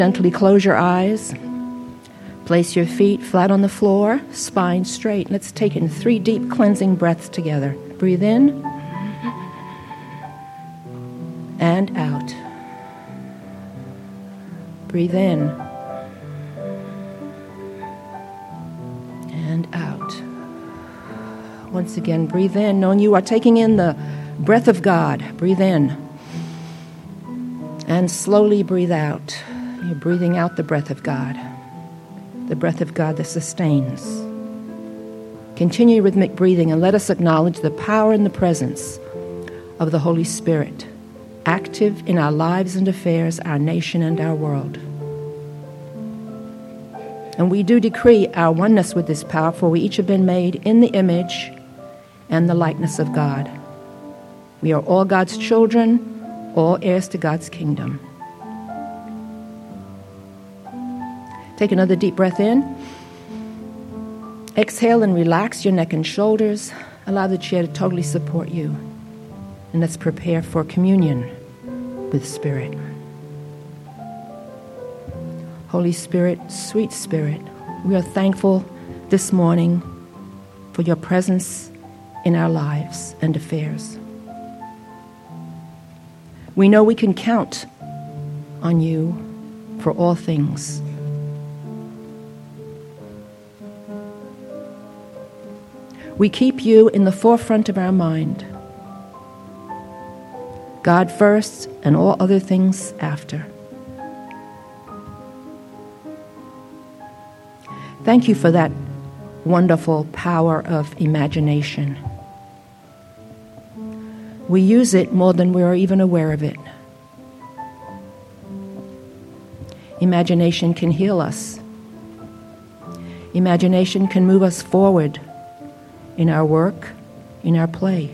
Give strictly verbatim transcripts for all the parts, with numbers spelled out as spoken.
Gently close your eyes. Place your feet flat on the floor, spine straight. Let's take in three deep cleansing breaths together. Breathe in and out. Breathe in and out. Once again, breathe in, knowing you are taking in the breath of God. Breathe in and slowly breathe out. You're breathing out the breath of God, the breath of God that sustains. Continue rhythmic breathing and let us acknowledge the power and the presence of the Holy Spirit, active in our lives and affairs, our nation and our world. And we do decree our oneness with this power, for we each have been made in the image and the likeness of God. We are all God's children, all heirs to God's kingdom. Take another deep breath in. Exhale and relax your neck and shoulders. Allow the chair to totally support you. And let's prepare for communion with Spirit. Holy Spirit, sweet Spirit, we are thankful this morning for your presence in our lives and affairs. We know we can count on you for all things. We keep you in the forefront of our mind. God first and all other things after. Thank you for that wonderful power of imagination. We use it more than we are even aware of it. Imagination can heal us. Imagination can move us forward in our work, in our play.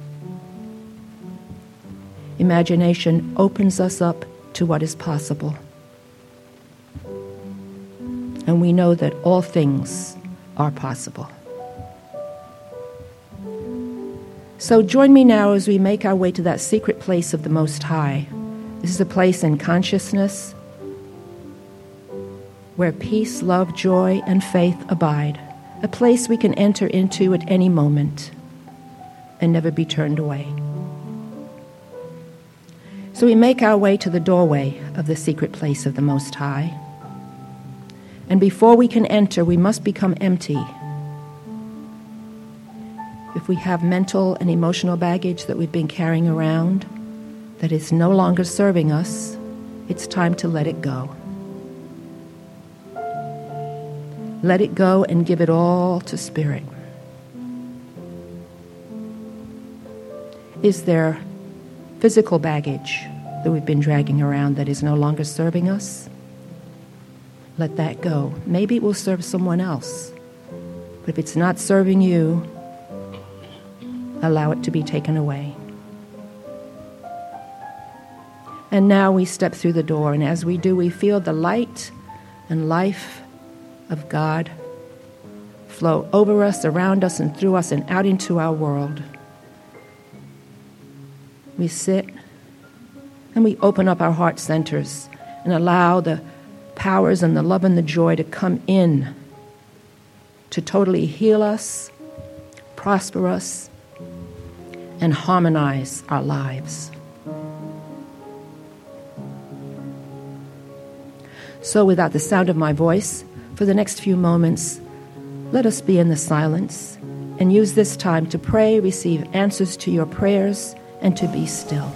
Imagination opens us up to what is possible. And we know that all things are possible. So join me now as we make our way to that secret place of the Most High. This is a place in consciousness where peace, love, joy, and faith abide. A place we can enter into at any moment and never be turned away. So we make our way to the doorway of the secret place of the Most High. And before we can enter, we must become empty. If we have mental and emotional baggage that we've been carrying around that is no longer serving us, it's time to let it go. Let it go and give it all to Spirit. Is there physical baggage that we've been dragging around that is no longer serving us? Let that go. Maybe it will serve someone else. But if it's not serving you, allow it to be taken away. And now we step through the door, and as we do, we feel the light and life of God flow over us, around us, and through us, and out into our world. We sit and we open up our heart centers and allow the powers and the love and the joy to come in to totally heal us, prosper us, and harmonize our lives. So without the sound of my voice, for the next few moments, let us be in the silence and use this time to pray, receive answers to your prayers, and to be still.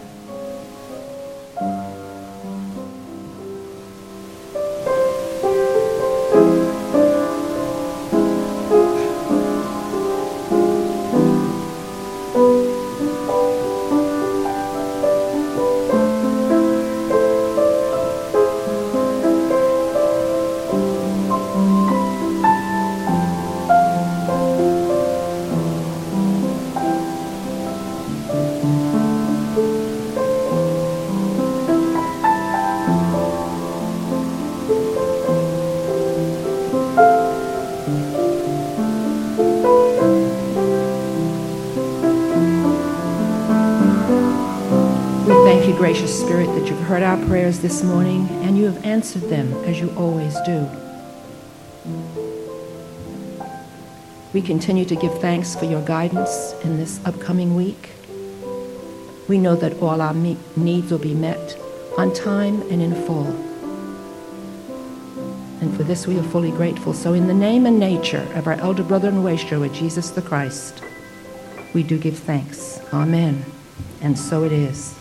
gracious Spirit, that you've heard our prayers this morning and you have answered them as you always do. We continue to give thanks for your guidance in this upcoming week. We know that all our me- needs will be met on time and in full. And for this we are fully grateful. So in the name and nature of our elder brother and wastrel, Jesus the Christ, we do give thanks. Amen. And so it is.